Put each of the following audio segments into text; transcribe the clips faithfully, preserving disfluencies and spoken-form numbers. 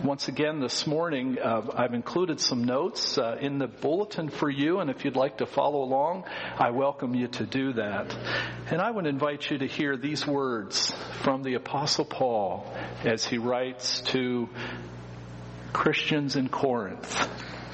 once again this morning, uh, I've included some notes uh, in the bulletin for you, and if you'd like to follow along, I welcome you to do that. And I would invite you to hear these words from the Apostle Paul as he writes to Christians in Corinth.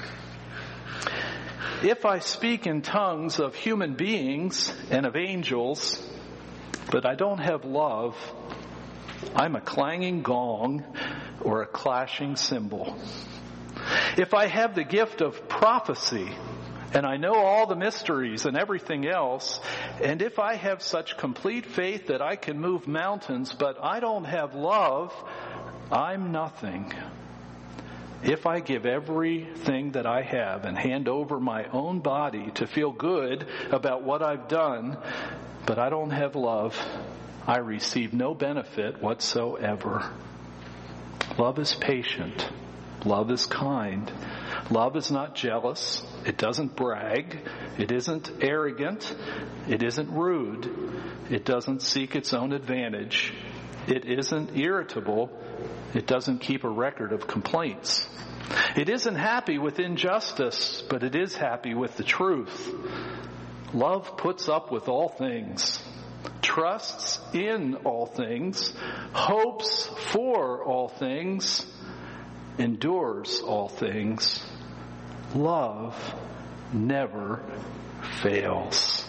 If I speak in tongues of human beings and of angels, but I don't have love, I'm a clanging gong or a clashing cymbal. If I have the gift of prophecy, and I know all the mysteries and everything else, and if I have such complete faith that I can move mountains, but I don't have love, I'm nothing. If I give everything that I have and hand over my own body to feel good about what I've done, but I don't have love, I receive no benefit whatsoever. Love is patient. Love is kind. Love is not jealous. It doesn't brag. It isn't arrogant. It isn't rude. It doesn't seek its own advantage. It isn't irritable. It doesn't keep a record of complaints. It isn't happy with injustice, but it is happy with the truth. Love puts up with all things, trusts in all things, hopes for all things, endures all things. Love never fails.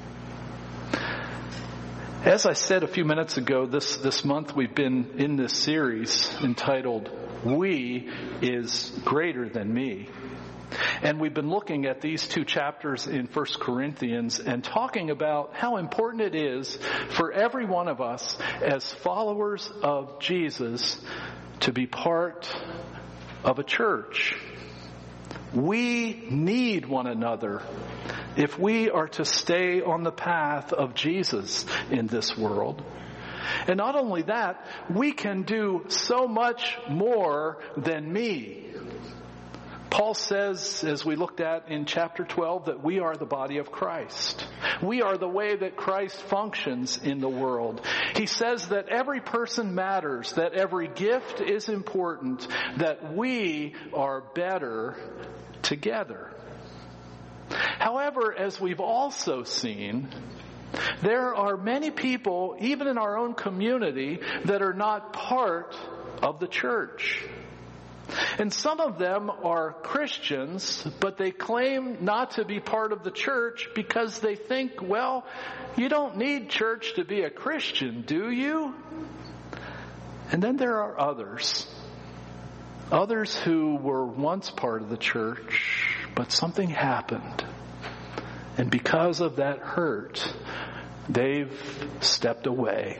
As I said a few minutes ago, this, this month we've been in this series entitled, We is Greater Than Me. And we've been looking at these two chapters in First Corinthians and talking about how important it is for every one of us as followers of Jesus to be part of a church. We need one another if we are to stay on the path of Jesus in this world. And not only that, we can do so much more than me. Paul says, as we looked at in chapter twelve, that we are the body of Christ. We are the way that Christ functions in the world. He says that every person matters, that every gift is important, that we are better together. However, as we've also seen, there are many people, even in our own community, that are not part of the church. And some of them are Christians, but they claim not to be part of the church because they think, well, you don't need church to be a Christian, do you? And then there are others. Others who were once part of the church, but something happened. And because of that hurt, they've stepped away.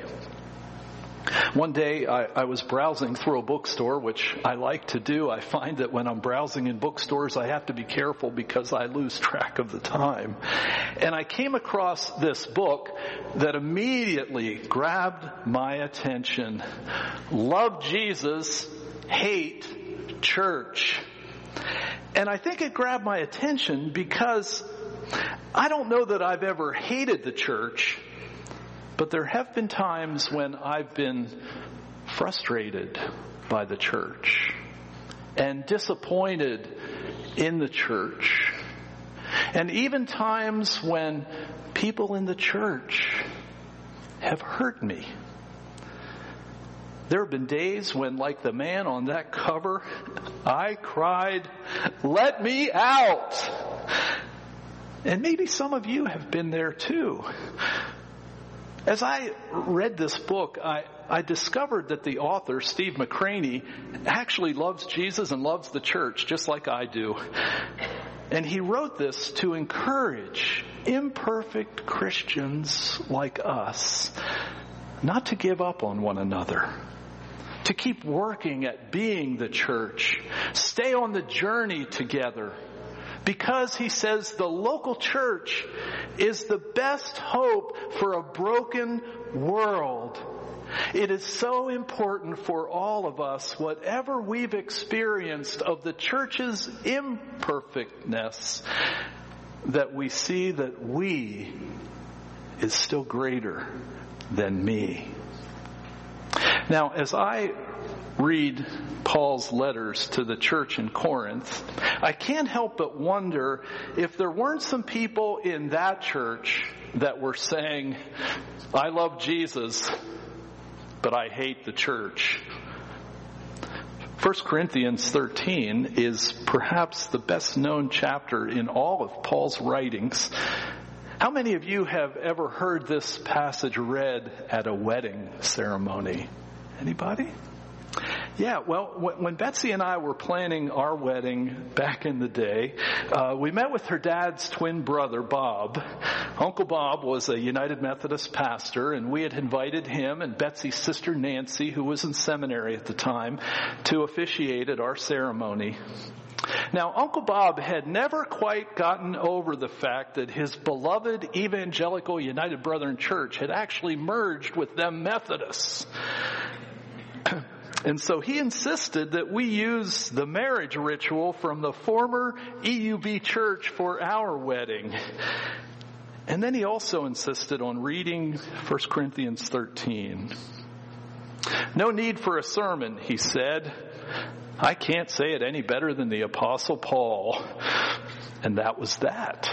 One day I, I was browsing through a bookstore, which I like to do. I find that when I'm browsing in bookstores, I have to be careful because I lose track of the time. And I came across this book that immediately grabbed my attention. Love Jesus, Hate Church. And I think it grabbed my attention because I don't know that I've ever hated the church, but there have been times when I've been frustrated by the church and disappointed in the church. And even times when people in the church have hurt me. There have been days when, like the man on that cover, I cried, "Let me out!" And maybe some of you have been there too. As I read this book, I, I discovered that the author, Steve McCraney, actually loves Jesus and loves the church, just like I do. And he wrote this to encourage imperfect Christians like us not to give up on one another, to keep working at being the church, stay on the journey together. Because he says the local church is the best hope for a broken world. It is so important for all of us, whatever we've experienced of the church's imperfectness, that we see that we is still greater than me. Now, as I read Paul's letters to the church in Corinth, I can't help but wonder if there weren't some people in that church that were saying, I love Jesus, but I hate the church. First Corinthians thirteen is perhaps the best known chapter in all of Paul's writings. How many of you have ever heard this passage read at a wedding ceremony? Anybody? Yeah, well, when Betsy and I were planning our wedding back in the day, uh, we met with her dad's twin brother, Bob. Uncle Bob was a United Methodist pastor, and we had invited him and Betsy's sister Nancy, who was in seminary at the time, to officiate at our ceremony. Now, Uncle Bob had never quite gotten over the fact that his beloved Evangelical United Brethren Church had actually merged with them Methodists. And so he insisted that we use the marriage ritual from the former E U B church for our wedding. And then he also insisted on reading First Corinthians thirteen. No need for a sermon, he said. I can't say it any better than the Apostle Paul. And that was that.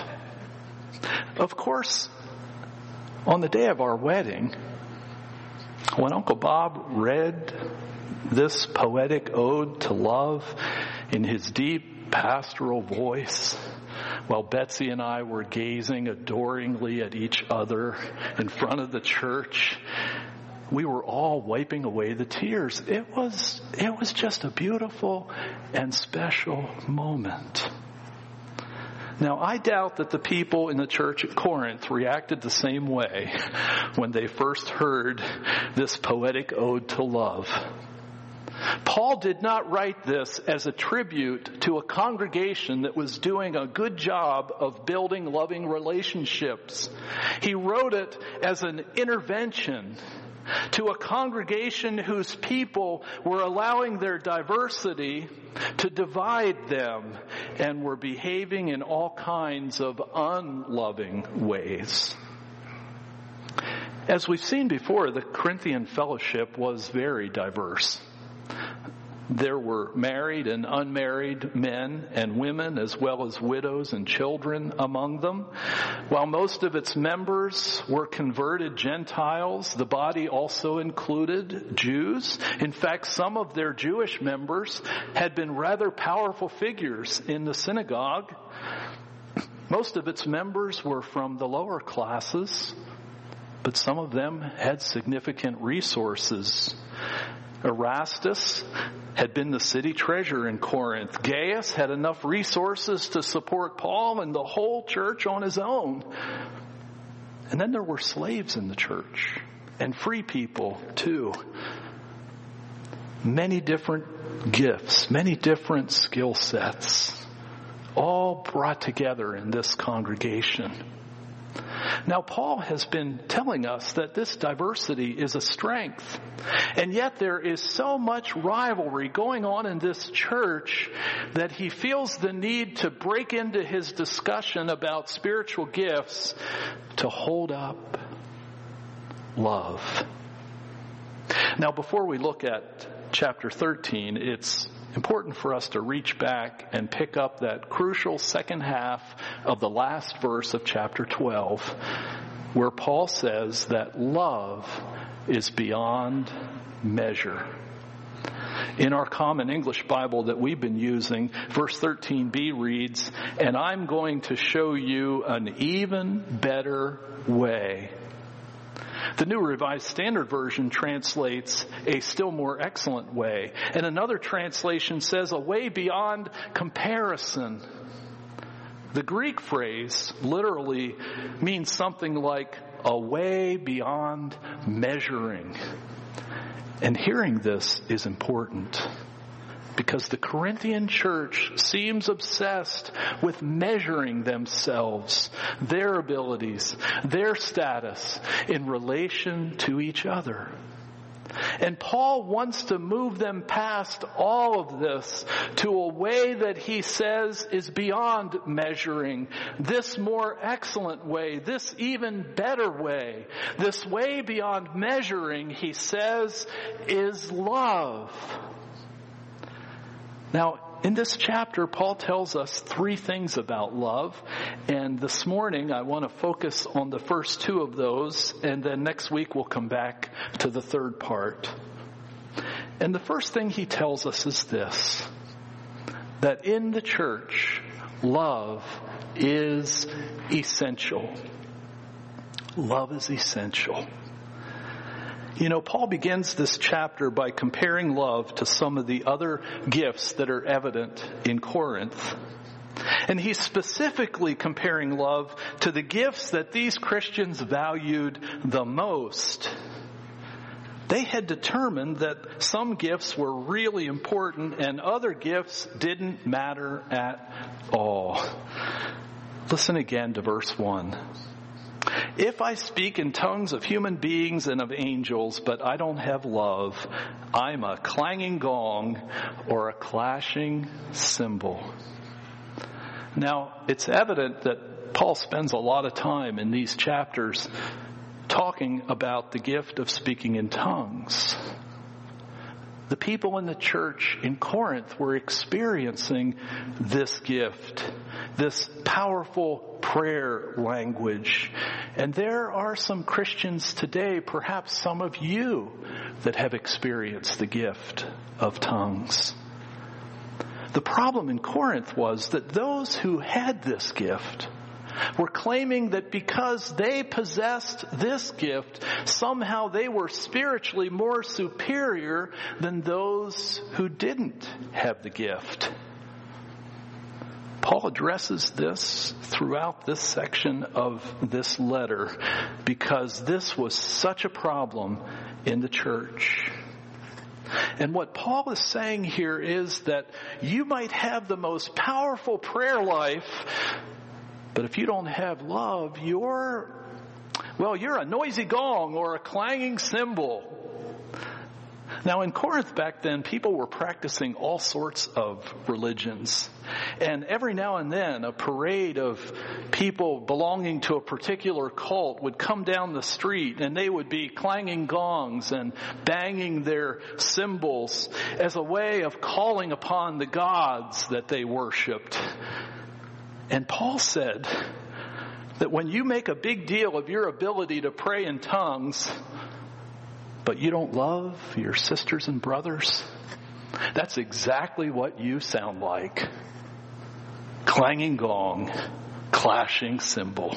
Of course, on the day of our wedding, when Uncle Bob read this poetic ode to love in his deep pastoral voice, while Betsy and I were gazing adoringly at each other in front of the church, we were all wiping away the tears. It was, it was just a beautiful and special moment. Now, I doubt that the people in the church at Corinth reacted the same way when they first heard this poetic ode to love. Paul did not write this as a tribute to a congregation that was doing a good job of building loving relationships. He wrote it as an intervention to a congregation whose people were allowing their diversity to divide them and were behaving in all kinds of unloving ways. As we've seen before, the Corinthian fellowship was very diverse. There were married and unmarried men and women, as well as widows and children among them. While most of its members were converted Gentiles, the body also included Jews. In fact, some of their Jewish members had been rather powerful figures in the synagogue. Most of its members were from the lower classes, but some of them had significant resources. Erastus had been the city treasurer in Corinth. Gaius had enough resources to support Paul and the whole church on his own. And then there were slaves in the church, and free people too. Many different gifts, many different skill sets, all brought together in this congregation. Now, Paul has been telling us that this diversity is a strength. And yet there is so much rivalry going on in this church that he feels the need to break into his discussion about spiritual gifts to hold up love. Now, before we look at chapter thirteen, it's important for us to reach back and pick up that crucial second half of the last verse of chapter twelve, where Paul says that love is beyond measure. In our common English Bible that we've been using, verse thirteen b reads, "And I'm going to show you an even better way." The New Revised Standard Version translates a still more excellent way. And another translation says a way beyond comparison. The Greek phrase literally means something like a way beyond measuring. And hearing this is important, because the Corinthian church seems obsessed with measuring themselves, their abilities, their status in relation to each other. And Paul wants to move them past all of this to a way that he says is beyond measuring. This more excellent way, this even better way, this way beyond measuring, he says, is love. Now, in this chapter, Paul tells us three things about love, and this morning I want to focus on the first two of those, and then next week we'll come back to the third part. And the first thing he tells us is this, that in the church, love is essential. Love is essential. You know, Paul begins this chapter by comparing love to some of the other gifts that are evident in Corinth. And he's specifically comparing love to the gifts that these Christians valued the most. They had determined that some gifts were really important and other gifts didn't matter at all. Listen again to verse one. If I speak in tongues of human beings and of angels, but I don't have love, I'm a clanging gong or a clashing cymbal. Now, it's evident that Paul spends a lot of time in these chapters talking about the gift of speaking in tongues. The people in the church in Corinth were experiencing this gift, this powerful prayer language. And there are some Christians today, perhaps some of you, that have experienced the gift of tongues. The problem in Corinth was that those who had this gift were claiming that because they possessed this gift, somehow they were spiritually more superior than those who didn't have the gift. Paul addresses this throughout this section of this letter because this was such a problem in the church. And what Paul is saying here is that you might have the most powerful prayer life, but if you don't have love, you're, well, you're a noisy gong or a clanging cymbal. Now, in Corinth back then, people were practicing all sorts of religions. And every now and then, a parade of people belonging to a particular cult would come down the street, and they would be clanging gongs and banging their cymbals as a way of calling upon the gods that they worshipped. And Paul said that when you make a big deal of your ability to pray in tongues, but you don't love your sisters and brothers, that's exactly what you sound like. Clanging gong, clashing cymbal.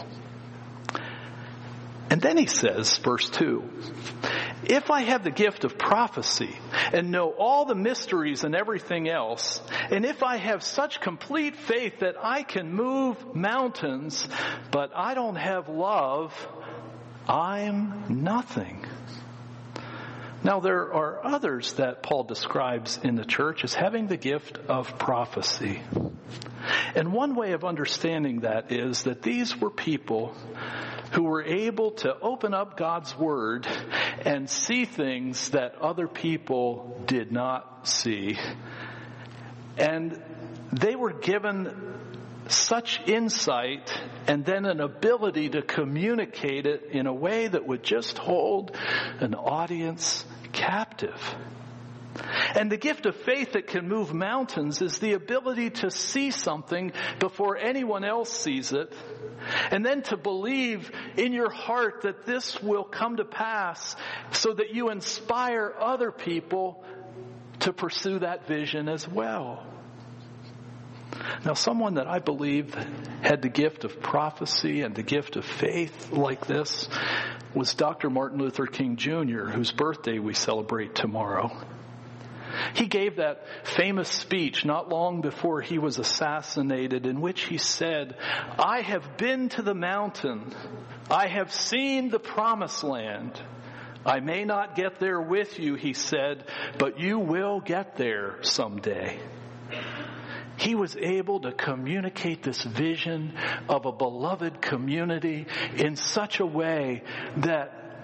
And then he says, verse two, if I have the gift of prophecy and know all the mysteries and everything else, and if I have such complete faith that I can move mountains, but I don't have love, I'm nothing. Now, there are others that Paul describes in the church as having the gift of prophecy. And one way of understanding that is that these were people who were able to open up God's Word and see things that other people did not see. And they were given such insight and then an ability to communicate it in a way that would just hold an audience captive. And the gift of faith that can move mountains is the ability to see something before anyone else sees it, and then to believe in your heart that this will come to pass so that you inspire other people to pursue that vision as well. Now, someone that I believe had the gift of prophecy and the gift of faith like this was Doctor Martin Luther King Junior, whose birthday we celebrate tomorrow. He gave that famous speech not long before he was assassinated, in which he said, I have been to the mountain. I have seen the promised land. I may not get there with you, he said, but you will get there someday. He was able to communicate this vision of a beloved community in such a way that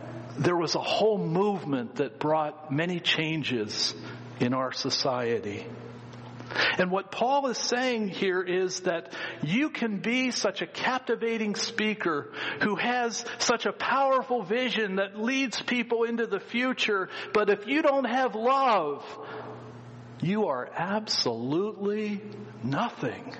there was a whole movement that brought many changes in our society. And what Paul is saying here is that you can be such a captivating speaker who has such a powerful vision that leads people into the future, but if you don't have love, you are absolutely nothing.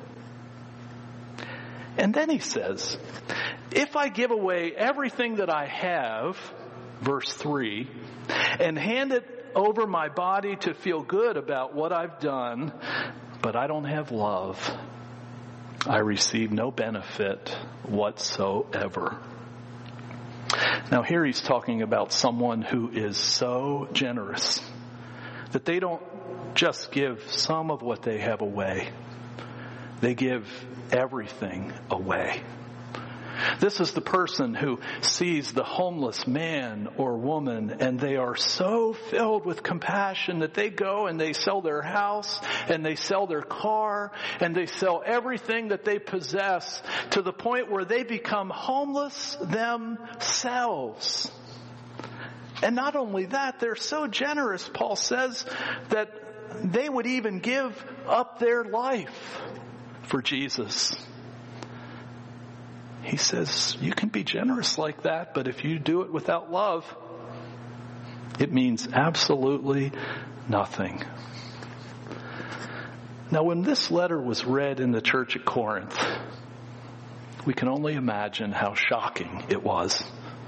And then he says, if I give away everything that I have, verse three, and hand it over my body to feel good about what I've done, but I don't have love, I receive no benefit whatsoever. Now here he's talking about someone who is so generous that they don't just give some of what they have away. They give everything away. This is the person who sees the homeless man or woman, and they are so filled with compassion that they go and they sell their house and they sell their car and they sell everything that they possess to the point where they become homeless themselves. And not only that, they're so generous, Paul says, that they would even give up their life for Jesus. He says, you can be generous like that, but if you do it without love, it means absolutely nothing. Now, when this letter was read in the church at Corinth, we can only imagine how shocking it was.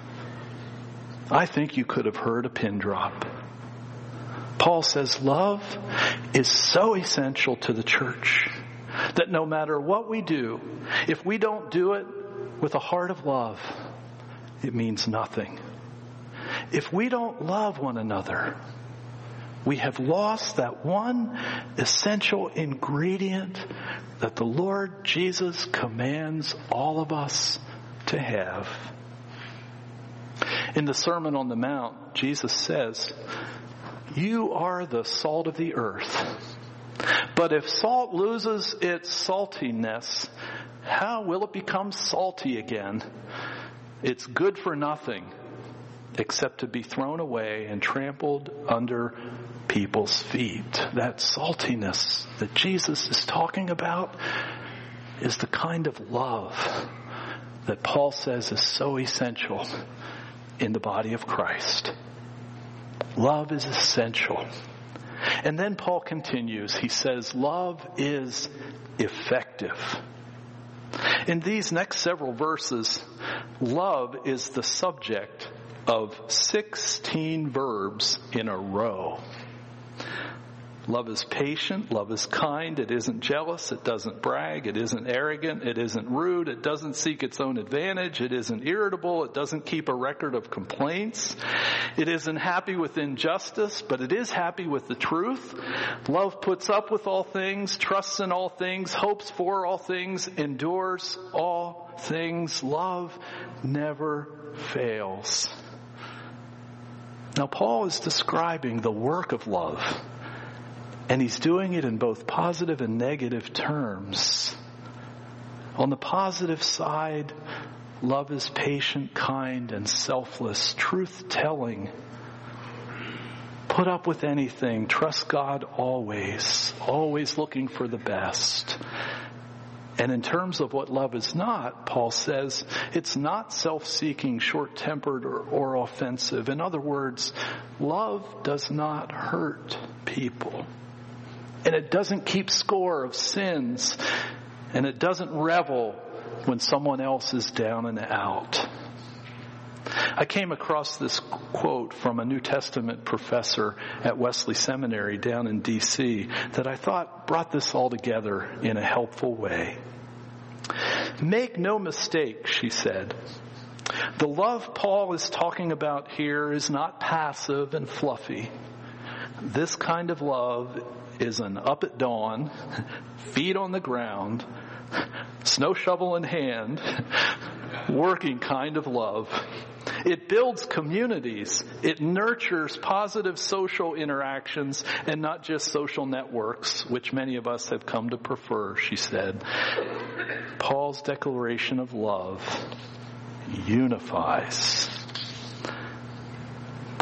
I think you could have heard a pin drop. Paul says love is so essential to the church that no matter what we do, if we don't do it with a heart of love, it means nothing. If we don't love one another, we have lost that one essential ingredient that the Lord Jesus commands all of us to have. In the Sermon on the Mount, Jesus says, you are the salt of the earth. But if salt loses its saltiness, how will it become salty again? It's good for nothing except to be thrown away and trampled under people's feet. That saltiness that Jesus is talking about is the kind of love that Paul says is so essential in the body of Christ. Love is essential. And then Paul continues. He says, love is effective. In these next several verses, love is the subject of sixteen verbs in a row. Love is patient. Love is kind. It isn't jealous. It doesn't brag. It isn't arrogant. It isn't rude. It doesn't seek its own advantage. It isn't irritable. It doesn't keep a record of complaints. It isn't happy with injustice, but it is happy with the truth. Love puts up with all things, trusts in all things, hopes for all things, endures all things. Love never fails. Now, Paul is describing the work of love. And he's doing it in both positive and negative terms. On the positive side, love is patient, kind, and selfless, truth-telling. Put up with anything. Trust God always. Always looking for the best. And in terms of what love is not, Paul says, it's not self-seeking, short-tempered, or, or offensive. In other words, love does not hurt people. And it doesn't keep score of sins. And it doesn't revel when someone else is down and out. I came across this quote from a New Testament professor at Wesley Seminary down in D C that I thought brought this all together in a helpful way. Make no mistake, she said. The love Paul is talking about here is not passive and fluffy. This kind of love is an up at dawn, feet on the ground, snow shovel in hand, working kind of love. It builds communities. It nurtures positive social interactions and not just social networks, which many of us have come to prefer, she said. Paul's declaration of love unifies.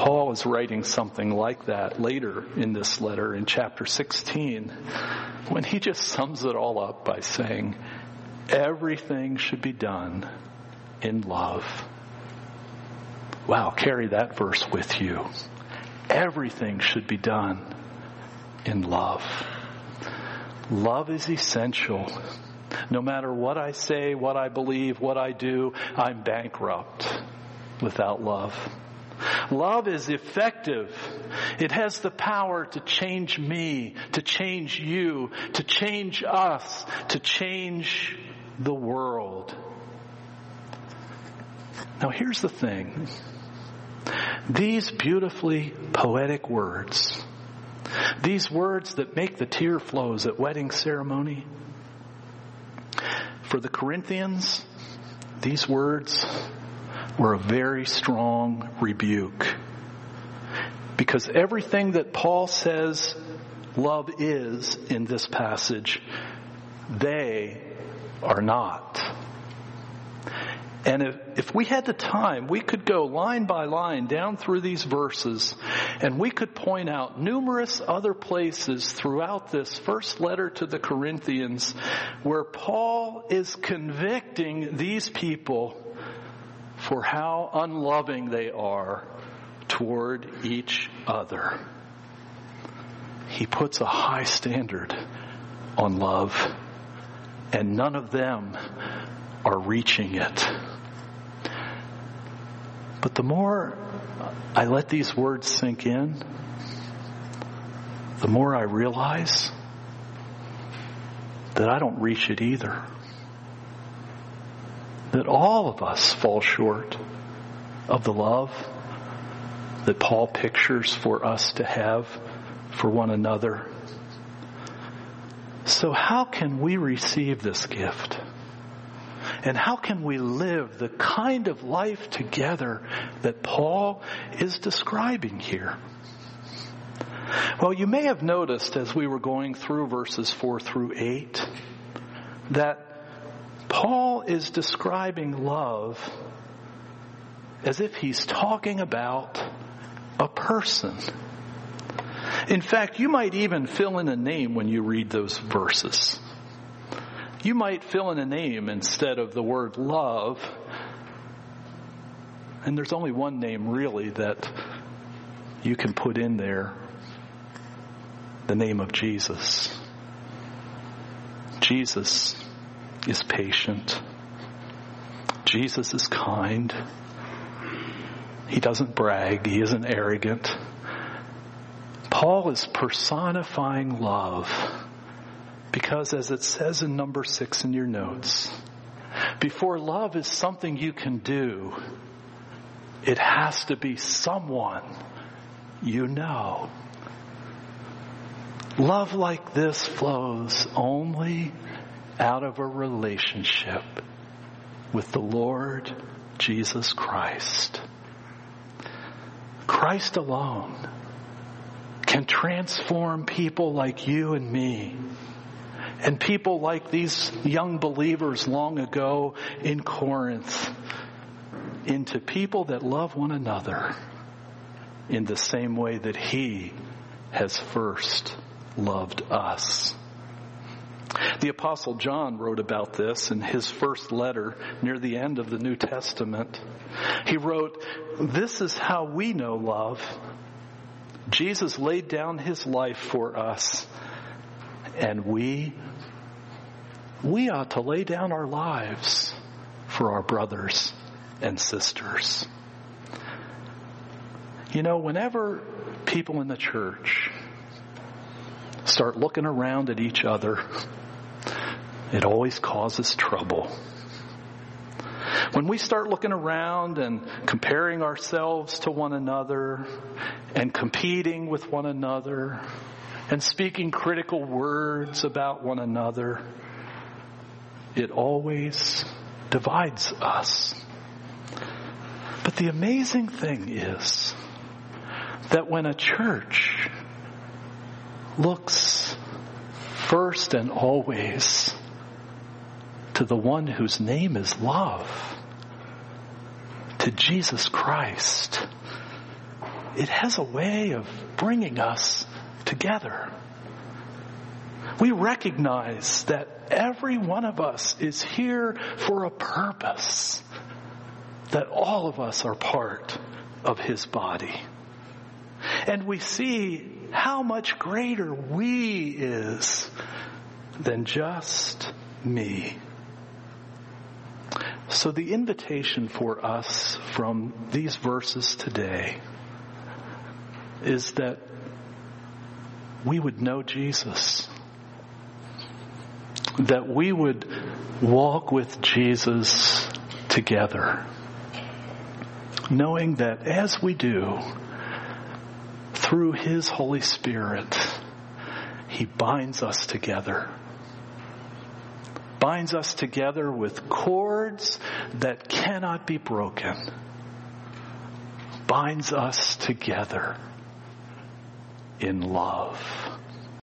Paul is writing something like that later in this letter in chapter sixteen, when he just sums it all up by saying, everything should be done in love. Wow, carry that verse with you. Everything should be done in love. Love is essential. No matter what I say, what I believe, what I do, I'm bankrupt without love. Love is effective. It has the power to change me, to change you, to change us, to change the world. Now here's the thing. These beautifully poetic words, these words that make the tear flows at wedding ceremony, for the Corinthians, these words were a very strong rebuke. Because everything that Paul says love is in this passage, they are not. And if, if we had the time, we could go line by line down through these verses, and we could point out numerous other places throughout this first letter to the Corinthians where Paul is convicting these people for how unloving they are toward each other. He puts a high standard on love, and none of them are reaching it. But the more I let these words sink in, the more I realize that I don't reach it either. That all of us fall short of the love that Paul pictures for us to have for one another. So how can we receive this gift? And how can we live the kind of life together that Paul is describing here? Well, you may have noticed as we were going through verses four through eight that Paul is describing love as if he's talking about a person. In fact, you might even fill in a name when you read those verses. You might fill in a name instead of the word love. And there's only one name really that you can put in there. The name of Jesus. Jesus is patient. Jesus is kind. He doesn't brag. He isn't arrogant. Paul is personifying love. Because as it says in number six in your notes, before love is something you can do, it has to be someone you know. Love like this flows only out of a relationship with the Lord Jesus Christ. Christ alone can transform people like you and me, and people like these young believers long ago in Corinth, into people that love one another in the same way that He has first loved us. The Apostle John wrote about this in his first letter near the end of the New Testament. He wrote, "This is how we know love. Jesus laid down His life for us, and we We ought to lay down our lives for our brothers and sisters." You know, whenever people in the church start looking around at each other, it always causes trouble. When we start looking around and comparing ourselves to one another and competing with one another and speaking critical words about one another, it always divides us. But the amazing thing is that when a church looks first and always to the one whose name is love, to Jesus Christ, it has a way of bringing us together. We recognize that every one of us is here for a purpose, that all of us are part of his body. And we see how much greater we is than just me. So the invitation for us from these verses today is that we would know Jesus, that we would walk with Jesus together, knowing that as we do, through his Holy Spirit, he binds us together. Binds us together with cords that cannot be broken. Binds us together in love.